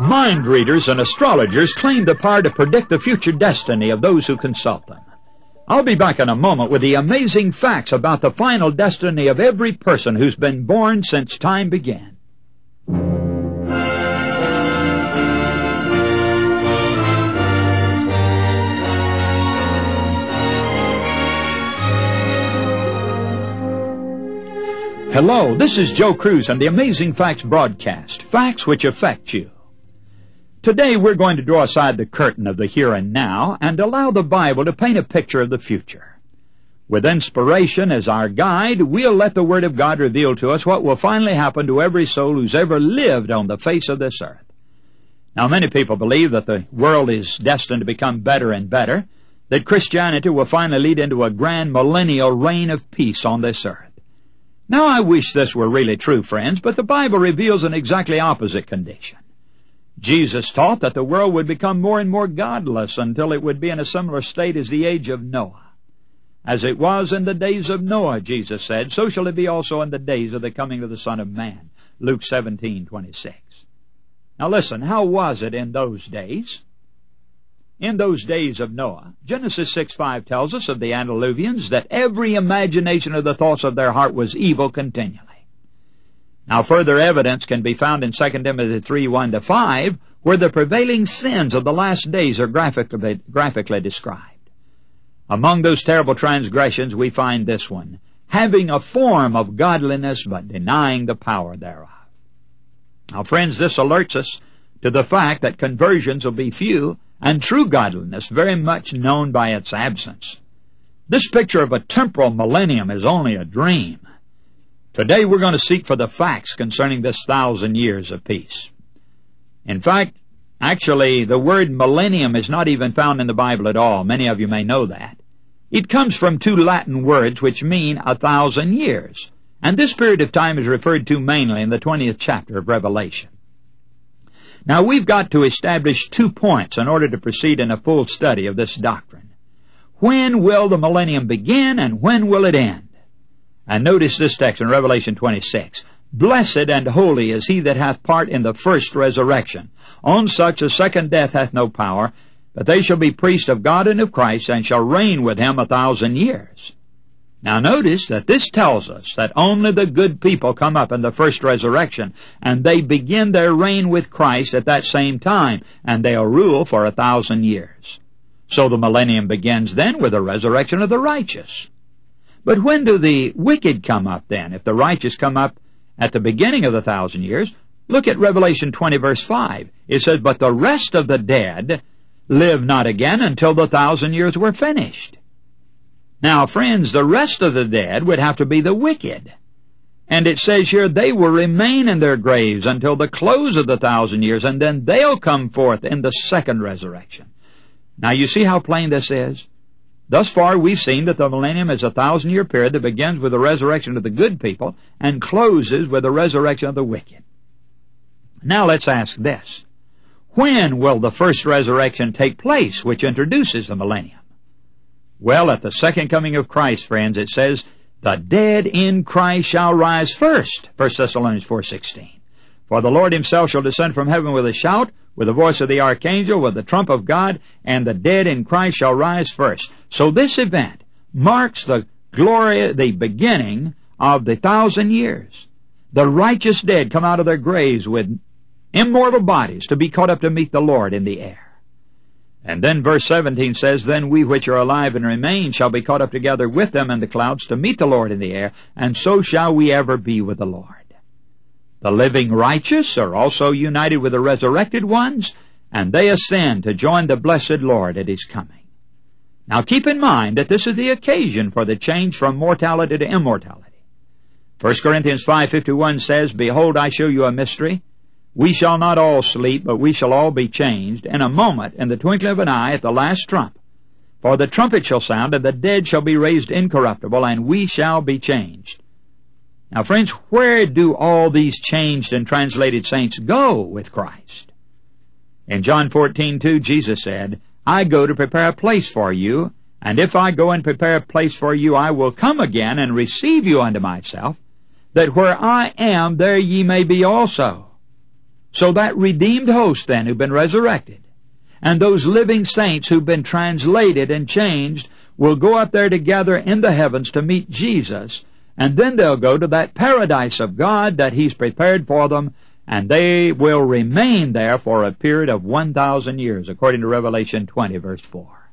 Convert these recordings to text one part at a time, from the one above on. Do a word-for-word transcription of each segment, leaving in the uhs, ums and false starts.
Mind readers and astrologers claim the power to predict the future destiny of those who consult them. I'll be back in a moment with the amazing facts about the final destiny of every person who's been born since time began. Hello, this is Joe Cruz and the Amazing Facts broadcast, facts which affect you. Today we're going to draw aside the curtain of the here and now and allow the Bible to paint a picture of the future. With inspiration as our guide, we'll let the Word of God reveal to us what will finally happen to every soul who's ever lived on the face of this earth. Now, many people believe that the world is destined to become better and better, that Christianity will finally lead into a grand millennial reign of peace on this earth. Now, I wish this were really true, friends, but the Bible reveals an exactly opposite condition. Jesus taught that the world would become more and more godless until it would be in a similar state as the age of Noah. As it was in the days of Noah, Jesus said, so shall it be also in the days of the coming of the Son of Man. Luke seventeen twenty-six. Now listen, how was it in those days? In those days of Noah, Genesis six five tells us of the antediluvians that every imagination of the thoughts of their heart was evil continually. Now further evidence can be found in Second Timothy three one to five, where the prevailing sins of the last days are graphically, graphically described. Among those terrible transgressions we find this one, having a form of godliness but denying the power thereof. Now friends, this alerts us to the fact that conversions will be few and true godliness very much known by its absence. This picture of a temporal millennium is only a dream. Today we're going to seek for the facts concerning this thousand years of peace. In fact, actually, the word millennium is not even found in the Bible at all. Many of you may know that. It comes from two Latin words which mean a thousand years, and this period of time is referred to mainly in the twentieth chapter of Revelation. Now, we've got to establish two points in order to proceed in a full study of this doctrine. When will the millennium begin, and when will it end? And notice this text in Revelation twenty-six. Blessed and holy is he that hath part in the first resurrection. On such a second death hath no power, but they shall be priests of God and of Christ, and shall reign with him a thousand years. Now notice that this tells us that only the good people come up in the first resurrection, and they begin their reign with Christ at that same time, and they'll rule for a thousand years. So the millennium begins then with the resurrection of the righteous. But when do the wicked come up then? If the righteous come up at the beginning of the thousand years, look at Revelation twenty verse five. It says, but the rest of the dead live not again until the thousand years were finished. Now, friends, the rest of the dead would have to be the wicked. And it says here, they will remain in their graves until the close of the thousand years, and then they'll come forth in the second resurrection. Now, you see how plain this is? Thus far, we've seen that the millennium is a thousand-year period that begins with the resurrection of the good people and closes with the resurrection of the wicked. Now, let's ask this. When will the first resurrection take place, which introduces the millennium? Well, at the second coming of Christ, friends, it says, the dead in Christ shall rise first, First Thessalonians four sixteen. For the Lord himself shall descend from heaven with a shout, with the voice of the archangel, with the trump of God, and the dead in Christ shall rise first. So this event marks the glory, the beginning of the thousand years. The righteous dead come out of their graves with immortal bodies to be caught up to meet the Lord in the air. And then verse seventeen says, then we which are alive and remain shall be caught up together with them in the clouds to meet the Lord in the air, and so shall we ever be with the Lord. The living righteous are also united with the resurrected ones, and they ascend to join the blessed Lord at his coming. Now keep in mind that this is the occasion for the change from mortality to immortality. First Corinthians five fifty-one says, behold, I show you a mystery. We shall not all sleep, but we shall all be changed in a moment, in the twinkling of an eye, at the last trump. For the trumpet shall sound, and the dead shall be raised incorruptible, and we shall be changed. Now, friends, where do all these changed and translated saints go with Christ? In John fourteen two, Jesus said, I go to prepare a place for you, and if I go and prepare a place for you, I will come again and receive you unto myself, that where I am, there ye may be also. So that redeemed host then who've been resurrected, and those living saints who've been translated and changed, will go up there together in the heavens to meet Jesus, and then they'll go to that paradise of God that He's prepared for them, and they will remain there for a period of one thousand years, according to Revelation twenty, verse four.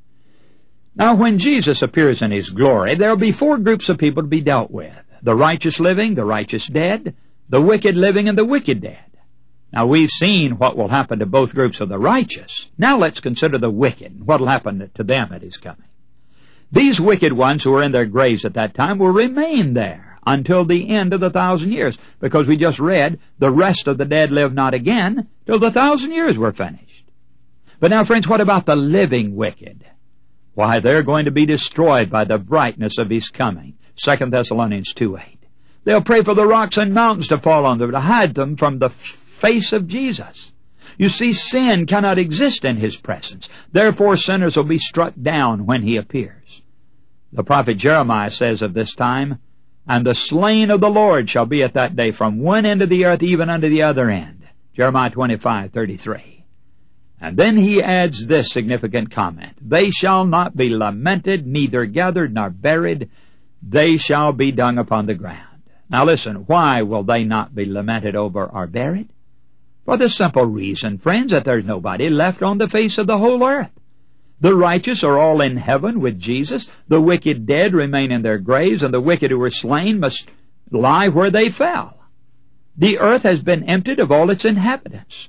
Now, when Jesus appears in His glory, there will be four groups of people to be dealt with: the righteous living, the righteous dead, the wicked living, and the wicked dead. Now, we've seen what will happen to both groups of the righteous. Now let's consider the wicked and what will happen to them at His coming. These wicked ones who are in their graves at that time will remain there until the end of the thousand years, because we just read, the rest of the dead live not again till the thousand years were finished. But now, friends, what about the living wicked? Why, they're going to be destroyed by the brightness of His coming. Second Thessalonians two eight. They'll pray for the rocks and mountains to fall on them, to hide them from the face of Jesus. You see, sin cannot exist in His presence. Therefore, sinners will be struck down when He appears. The prophet Jeremiah says of this time, "And the slain of the Lord shall be at that day from one end of the earth even unto the other end." Jeremiah twenty-five thirty-three. And then he adds this significant comment: "They shall not be lamented, neither gathered nor buried. They shall be dung upon the ground." Now listen, why will they not be lamented over or buried? For the simple reason, friends, that there's nobody left on the face of the whole earth. The righteous are all in heaven with Jesus. The wicked dead remain in their graves, and the wicked who were slain must lie where they fell. The earth has been emptied of all its inhabitants.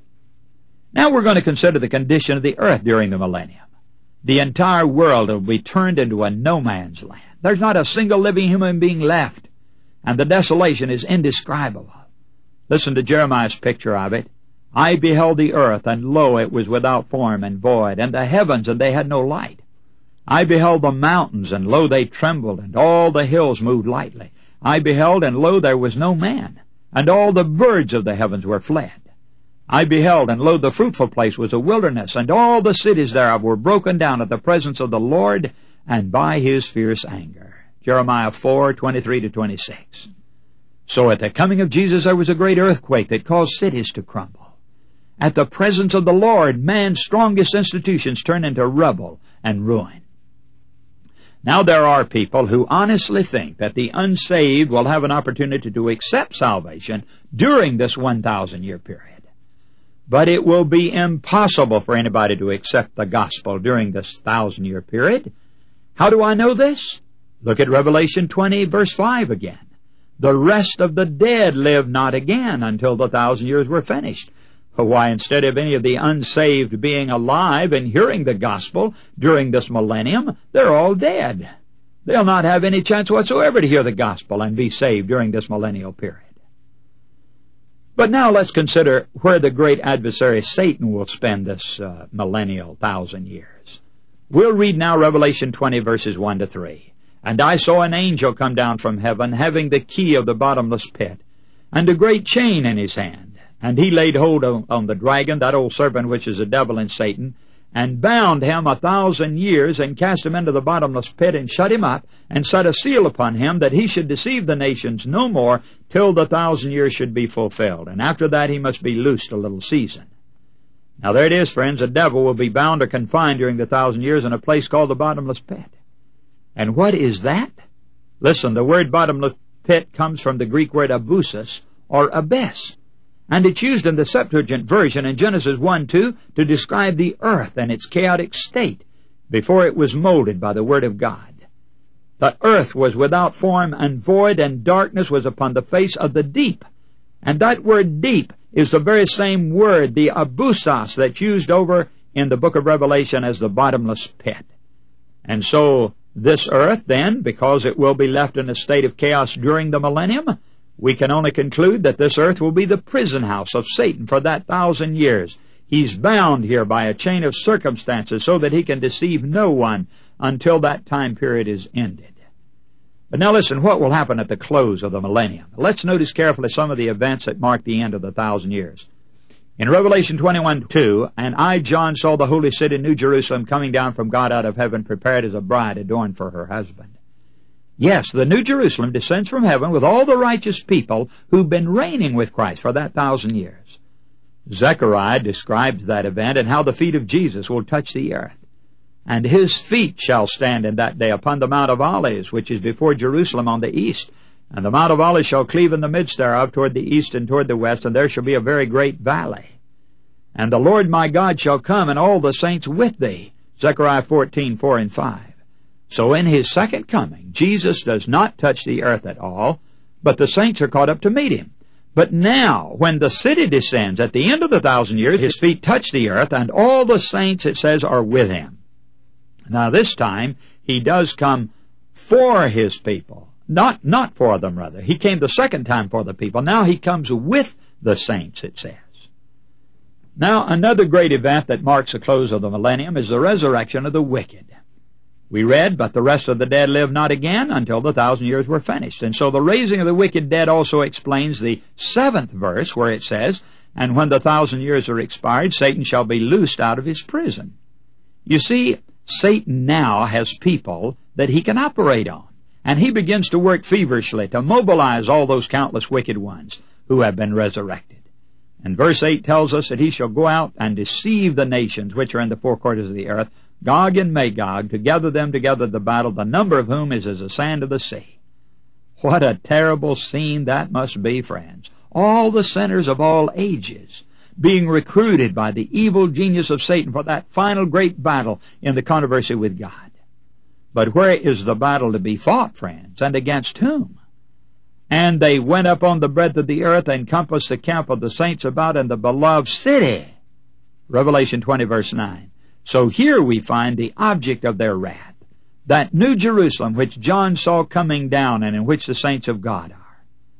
Now we're going to consider the condition of the earth during the millennium. The entire world will be turned into a no-man's land. There's not a single living human being left, and the desolation is indescribable. Listen to Jeremiah's picture of it. "I beheld the earth, and lo, it was without form and void, and the heavens, and they had no light. I beheld the mountains, and lo, they trembled, and all the hills moved lightly. I beheld, and lo, there was no man, and all the birds of the heavens were fled. I beheld, and lo, the fruitful place was a wilderness, and all the cities thereof were broken down at the presence of the Lord, and by His fierce anger." Jeremiah four twenty-three to twenty-six. So at the coming of Jesus there was a great earthquake that caused cities to crumble. At the presence of the Lord, man's strongest institutions turn into rubble and ruin. Now there are people who honestly think that the unsaved will have an opportunity to accept salvation during this one thousand year period. But it will be impossible for anybody to accept the gospel during this thousand year period. How do I know this? Look at Revelation twenty, verse five again. "The rest of the dead live not again until the thousand years were finished." Why, instead of any of the unsaved being alive and hearing the gospel during this millennium, they're all dead. They'll not have any chance whatsoever to hear the gospel and be saved during this millennial period. But now let's consider where the great adversary Satan will spend this uh, millennial thousand years. We'll read now Revelation twenty, verses one to three. "And I saw an angel come down from heaven, having the key of the bottomless pit, and a great chain in his hand. And he laid hold on, on the dragon, that old serpent which is the devil and Satan, and bound him a thousand years, and cast him into the bottomless pit, and shut him up, and set a seal upon him, that he should deceive the nations no more, till the thousand years should be fulfilled. And after that he must be loosed a little season." Now there it is, friends. The devil will be bound or confined during the thousand years in a place called the bottomless pit. And what is that? Listen, the word bottomless pit comes from the Greek word abusis, or abyss. And it's used in the Septuagint version in Genesis one two to describe the earth and its chaotic state before it was molded by the Word of God. "The earth was without form and void, and darkness was upon the face of the deep." And that word deep is the very same word, the abussos, that's used over in the book of Revelation as the bottomless pit. And so this earth, then, because it will be left in a state of chaos during the millennium, we can only conclude that this earth will be the prison house of Satan for that thousand years. He's bound here by a chain of circumstances so that he can deceive no one until that time period is ended. But now listen, what will happen at the close of the millennium? Let's notice carefully some of the events that mark the end of the thousand years. In Revelation twenty-one two, "And I, John, saw the holy city, New Jerusalem, coming down from God out of heaven, prepared as a bride adorned for her husband." Yes, the New Jerusalem descends from heaven with all the righteous people who've been reigning with Christ for that thousand years. Zechariah describes that event and how the feet of Jesus will touch the earth. And his feet shall stand in that day upon the Mount of Olives, which is before Jerusalem on the east. And the Mount of Olives shall cleave in the midst thereof toward the east and toward the west, and there shall be a very great valley. And the Lord my God shall come, and all the saints with thee. Zechariah fourteen, four and five. So in his second coming, Jesus does not touch the earth at all, but the saints are caught up to meet him. But now, when the city descends at the end of the thousand years, his feet touch the earth, and all the saints, it says, are with him. Now this time, he does come for his people. Not, not for them, rather. He came the second time for the people. Now he comes with the saints, it says. Now, another great event that marks the close of the millennium is the resurrection of the wicked. We read, but the rest of the dead live not again until the thousand years were finished. And so the raising of the wicked dead also explains the seventh verse where it says, and when the thousand years are expired, Satan shall be loosed out of his prison. You see, Satan now has people that he can operate on. And he begins to work feverishly to mobilize all those countless wicked ones who have been resurrected. And verse eight tells us that he shall go out and deceive the nations which are in the four quarters of the earth, Gog and Magog, to gather them together to battle, the number of whom is as the sand of the sea. What a terrible scene that must be, friends. All the sinners of all ages being recruited by the evil genius of Satan for that final great battle in the controversy with God. But where is the battle to be fought, friends, and against whom? And they went up on the breadth of the earth and compassed the camp of the saints about in the beloved city. Revelation twenty, verse nine. So here we find the object of their wrath, that New Jerusalem which John saw coming down and in which the saints of God are.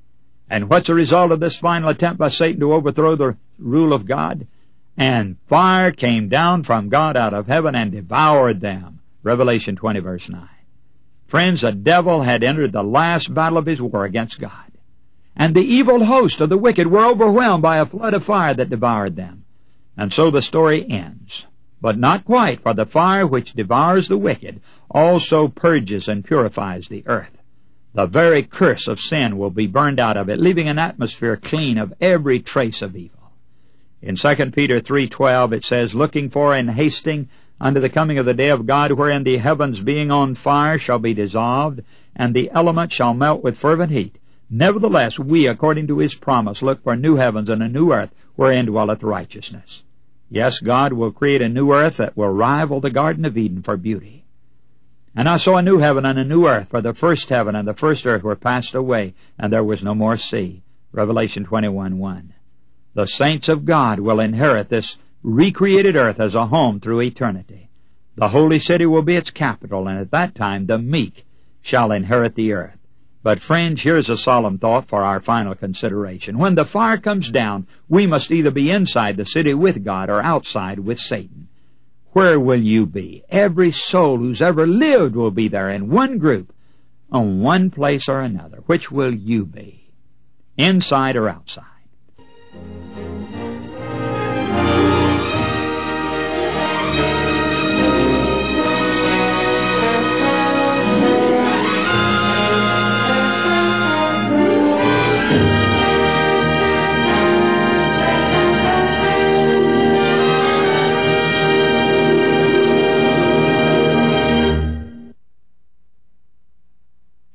And what's the result of this final attempt by Satan to overthrow the rule of God? And fire came down from God out of heaven and devoured them. Revelation twenty, verse nine. Friends, the devil had entered the last battle of his war against God. And the evil host of the wicked were overwhelmed by a flood of fire that devoured them. And so the story ends. But not quite, for the fire which devours the wicked also purges and purifies the earth. The very curse of sin will be burned out of it, leaving an atmosphere clean of every trace of evil. In Second Peter three twelve it says, looking for and hasting unto the coming of the day of God, wherein the heavens being on fire shall be dissolved, and the elements shall melt with fervent heat. Nevertheless, we, according to his promise, look for new heavens and a new earth, wherein dwelleth righteousness. Yes, God will create a new earth that will rival the Garden of Eden for beauty. And I saw a new heaven and a new earth, for the first heaven and the first earth were passed away, and there was no more sea. Revelation twenty-one, one. The saints of God will inherit this recreated earth as a home through eternity. The holy city will be its capital, and at that time the meek shall inherit the earth. But friends, here's a solemn thought for our final consideration. When the fire comes down, we must either be inside the city with God or outside with Satan. Where will you be? Every soul who's ever lived will be there in one group, on one place or another. Which will you be? Inside or outside?